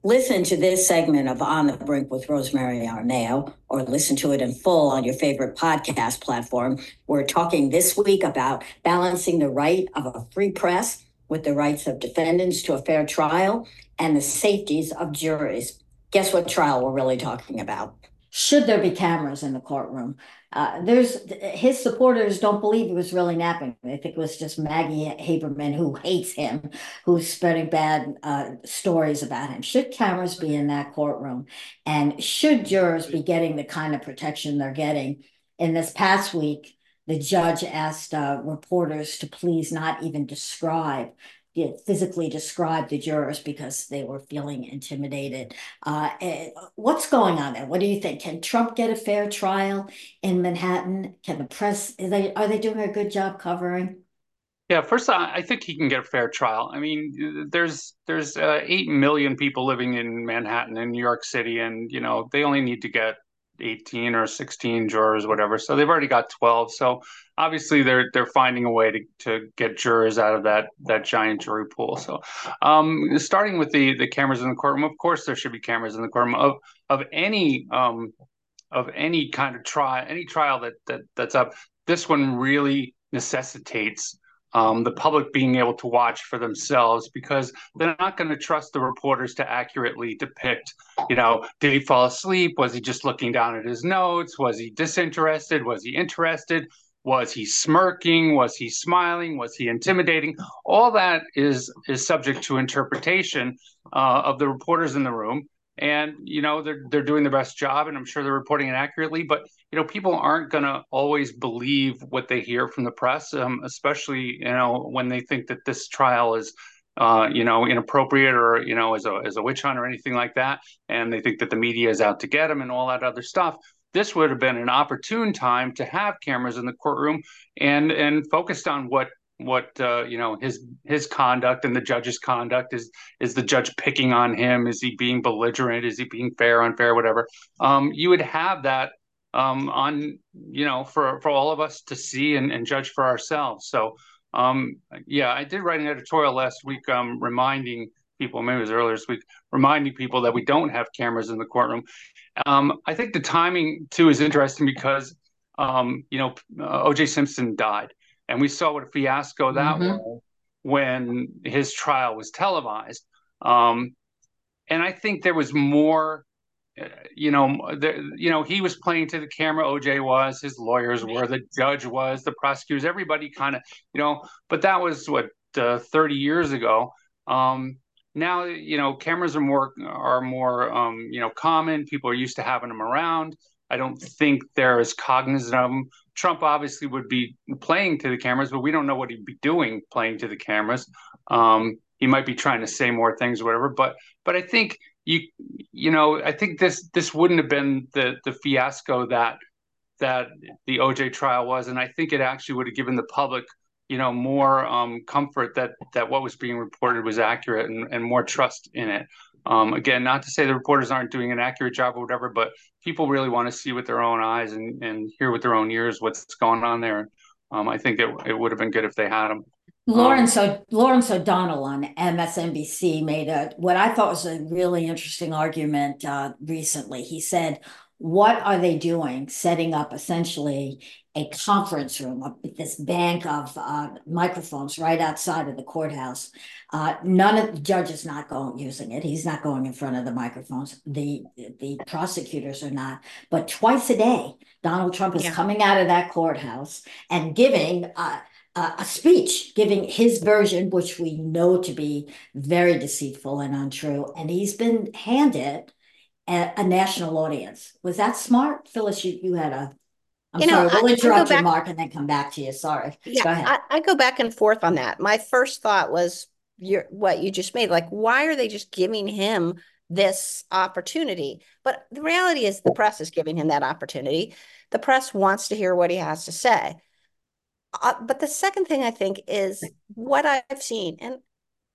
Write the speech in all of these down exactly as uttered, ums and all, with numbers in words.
Listen to this segment of On the Brink with Rosemary Arnao, or listen to it in full on your favorite podcast platform. We're talking this week about balancing the right of a free press with the rights of defendants to a fair trial and the safeties of juries. Guess what trial we're really talking about? Should there be cameras in the courtroom? Uh, there's his supporters don't believe he was really napping. They think it was just Maggie Haberman, who hates him, who's spreading bad uh, stories about him. Should cameras be in that courtroom? And should jurors be getting the kind of protection they're getting? In this past week, the judge asked uh, reporters to please not even describe physically describe the jurors because they were feeling intimidated. Uh, eh, what's going on there? What do you think? Can Trump get a fair trial in Manhattan? Can the press, are they, are they doing a good job covering? Yeah, first, I I think he can get a fair trial. I mean, there's there's uh, eight million people living in Manhattan and New York City, and you know they only need to get eighteen or sixteen jurors, whatever. So they've already got twelve. So obviously they're they're finding a way to to get jurors out of that that giant jury pool. So, um, starting with the the cameras in the courtroom, of course there should be cameras in the courtroom of of any um of any kind of trial, any trial that that that's up. This one really necessitates um, the public being able to watch for themselves because they're not going to trust the reporters to accurately depict, you know, did he fall asleep? Was he just looking down at his notes? Was he disinterested? Was he interested? Was he smirking? Was he smiling? Was he intimidating? All that is is subject to interpretation uh, of the reporters in the room, and you know they're they're doing the best job, and I'm sure they're reporting it accurately. But you know, people aren't going to always believe what they hear from the press, um, especially you know when they think that this trial is uh, you know inappropriate or you know as a as a witch hunt or anything like that, and they think that the media is out to get them and all that other stuff. This would have been an opportune time to have cameras in the courtroom and and focused on what what uh, you know his his conduct and the judge's conduct. Is is the judge picking on him? Is he being belligerent? Is he being fair, unfair, whatever? Um, you would have that um, on, you know, for for all of us to see and, and judge for ourselves. So, um, yeah, I did write an editorial last week um, reminding people, maybe it was earlier this week, reminding people that we don't have cameras in the courtroom. Um, I think the timing too is interesting because, um, you know, uh, O J. Simpson died, and we saw what a fiasco that Mm-hmm. was when his trial was televised. Um, and I think there was more, uh, you know, there, you know, he was playing to the camera. O J was, his lawyers were, the judge was, the prosecutors, everybody kind of, you know. But that was what uh, thirty years ago. Um, Now, you know, cameras are more are more, um, you know, common. People are used to having them around. I don't think they're as cognizant of them. Trump obviously would be playing to the cameras, but we don't know what he'd be doing playing to the cameras. Um, he might be trying to say more things or whatever, but but I think you you know I think this this wouldn't have been the the fiasco that that the O J trial was, and I think it actually would have given the public, you know, more um, comfort that that what was being reported was accurate and, and more trust in it. Um, again, not to say the reporters aren't doing an accurate job or whatever, but people really want to see with their own eyes and, and hear with their own ears what's going on there. Um, I think it, it would have been good if they had them. Um, Lawrence O Lawrence O'Donnell on M S N B C made a what I thought was a really interesting argument uh, recently. He said, "What are they doing? Setting up essentially a conference room, a, this bank of uh, microphones right outside of the courthouse. Uh, none of the judge is not going using it. He's not going in front of the microphones. The the prosecutors are not. But twice a day, Donald Trump is Yeah. coming out of that courthouse and giving." Uh, uh, a speech giving his version, which we know to be very deceitful and untrue. And he's been handed a, a national audience. Was that smart? Phyllis, you, you had a, I'm You know, sorry, I, we'll I go interrupt you, back, Mark, and then come back to you. Sorry. yeah, Go ahead. I, I go back and forth on that. My first thought was your what you just made. Like, why are they just giving him this opportunity? But the reality is the press is giving him that opportunity. The press wants to hear what he has to say. Uh, but the second thing I think is what I've seen, and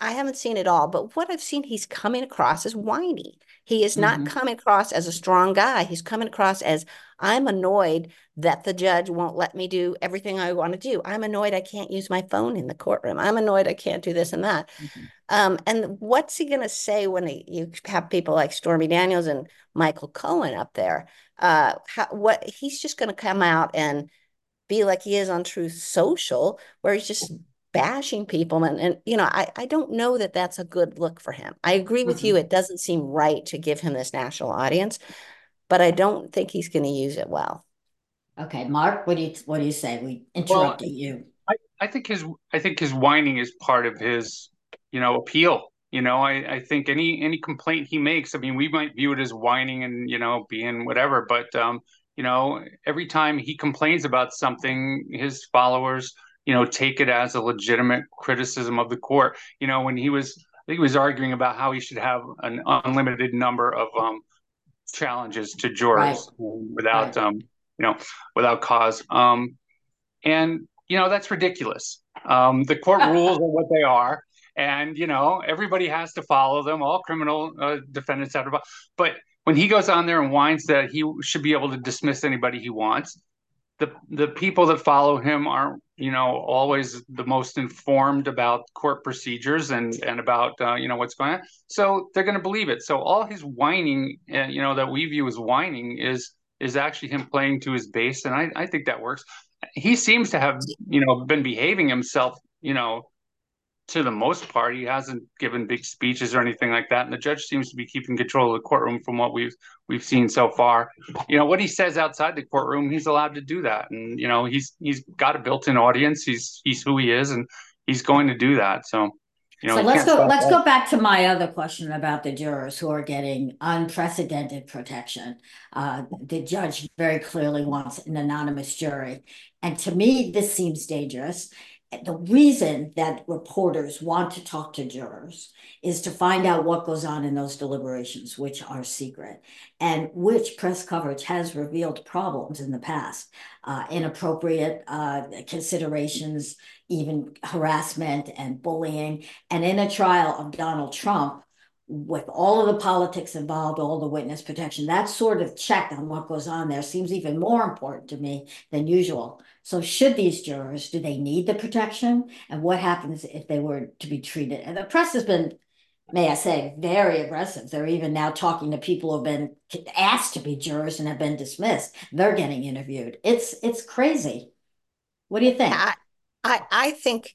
I haven't seen it all, but what I've seen, he's coming across as whiny. He is not Mhm. coming across as a strong guy. He's coming across as, I'm annoyed that the judge won't let me do everything I want to do. I'm annoyed I can't use my phone in the courtroom. I'm annoyed I can't do this and that. Mhm. Um, and what's he going to say when he, you have people like Stormy Daniels and Michael Cohen up there? Uh, how, what he's just going to come out and be like he is on Truth Social, where he's just bashing people. And, and you know, I, I don't know that that's a good look for him. I agree with you. Mhm. It doesn't seem right to give him this national audience, but I don't think he's going to use it well. Okay, Mark, what do you what do you say? We Well, interrupted you. I, I think his I think his whining is part of his, you know, appeal. You know, I, I think any any complaint he makes, I mean, we might view it as whining and, you know, being whatever, but um, you know, every time he complains about something, his followers, you know, take it as a legitimate criticism of the court. You know, when he was I think he was arguing about how he should have an unlimited number of um challenges to Right, jurors without right. um, you know, without cause. Um, and, you know, that's ridiculous. Um, the court rules are what they are. And, you know, everybody has to follow them. All criminal uh, defendants have to follow. But when he goes on there and whines that he should be able to dismiss anybody he wants, the the people that follow him aren't, you know, always the most informed about court procedures and and about uh, you know, what's going on. So they're going to believe it. So all his whining, uh, you know, that we view as whining is is actually him playing to his base, and I I think that works. He seems to have, you know, been behaving himself, you know, to the most part. He hasn't given big speeches or anything like that, and the judge seems to be keeping control of the courtroom from what we've we've seen so far. You know, what he says outside the courtroom, he's allowed to do that, and you know, he's he's got a built-in audience. He's he's who he is, and he's going to do that. So, you know, So he let's can't go, stop let's that. go back to my other question about the jurors who are getting unprecedented protection. Uh, the judge very clearly wants an anonymous jury. And to me, this seems dangerous. The reason that reporters want to talk to jurors is to find out what goes on in those deliberations, which are secret, and which press coverage has revealed problems in the past, uh, inappropriate uh, considerations, even harassment and bullying. And in a trial of Donald Trump, with all of the politics involved, all the witness protection, that sort of check on what goes on there seems even more important to me than usual. So should these jurors, do they need the protection? And what happens if they were to be treated? And the press has been, may I say, very aggressive. They're even now talking to people who have been asked to be jurors and have been dismissed. They're getting interviewed. It's it's crazy. What do you think? I, I, I think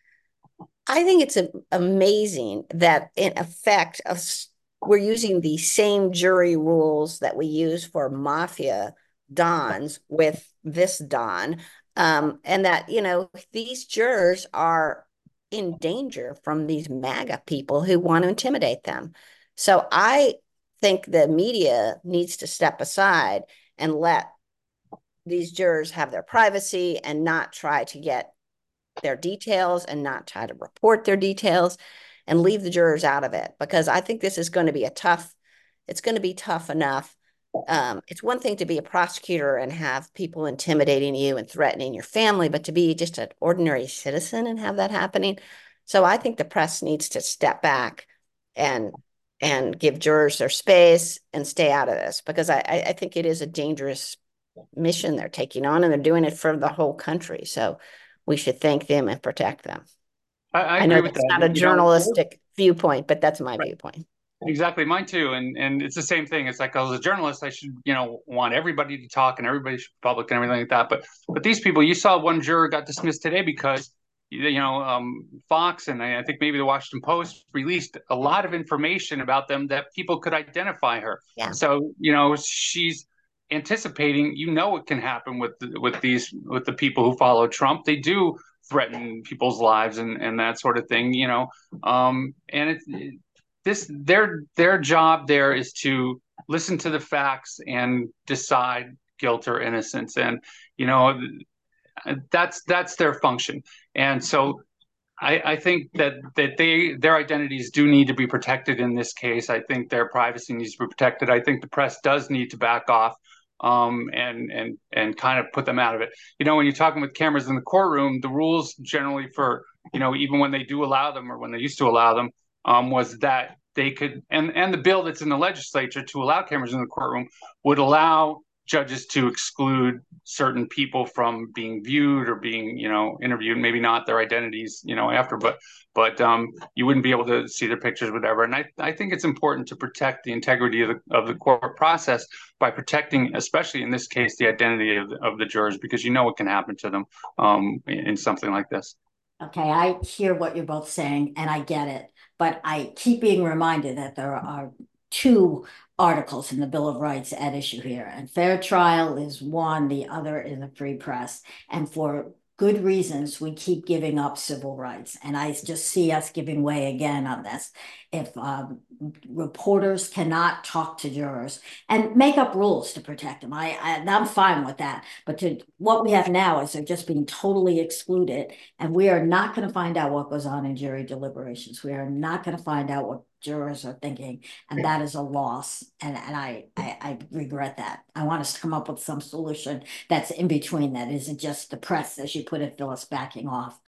I think it's a, amazing that in effect of we're using the same jury rules that we use for mafia dons with this don, um, and that you know these jurors are in danger from these MAGA people who want to intimidate them. So I think the media needs to step aside and let these jurors have their privacy and not try to get their details and not try to report their details and leave the jurors out of it, because I think this is going to be a tough, it's going to be tough enough. Um, it's one thing to be a prosecutor and have people intimidating you and threatening your family, but to be just an ordinary citizen and have that happening. So I think the press needs to step back and and give jurors their space and stay out of this, because I, I think it is a dangerous mission they're taking on, and they're doing it for the whole country. So we should thank them and protect them. I, I I know agree with that's that. not a You know, journalistic viewpoint, but that's my right. viewpoint. Exactly, mine too, and and it's the same thing. It's like, as a journalist, I should, you know, want everybody to talk and everybody should be public and everything like that. But but these people, you saw one juror got dismissed today because you know um, Fox and I, I think maybe the Washington Post released a lot of information about them that people could identify her. Yeah. So you know she's anticipating. You know what can happen with the, with these with the people who follow Trump. They do threaten people's lives and and that sort of thing. You know, um, and it's. It, this their their job there is to listen to the facts and decide guilt or innocence, and you know that's that's their function. And so I, I think that that they their identities do need to be protected in this case. I think their privacy needs to be protected. I think the press does need to back off um, and and and kind of put them out of it. You know, when you're talking with cameras in the courtroom, the rules generally for you know, even when they do allow them, or when they used to allow them, um, was that they could, and and the bill that's in the legislature to allow cameras in the courtroom would allow judges to exclude certain people from being viewed or being, you know, interviewed, maybe not their identities, you know, after, but but um, you wouldn't be able to see their pictures, whatever. And I, I think it's important to protect the integrity of the, of the court process by protecting, especially in this case, the identity of the, of the jurors, because you know what can happen to them um, in, in something like this. Okay, I hear what you're both saying and I get it, but I keep being reminded that there are two articles in the Bill of Rights at issue here, and fair trial is one, the other is a free press. And for good reasons, we keep giving up civil rights. And I just see us giving way again on this. If um, reporters cannot talk to jurors and make up rules to protect them, I, I, I'm fine with that. But to what we have now is they're just being totally excluded, and we are not going to find out what goes on in jury deliberations. We are not going to find out what jurors are thinking, and that is a loss. And and I, I I regret that. I want us to come up with some solution that's in between, that isn't just the press, as you put it, Phyllis, backing off.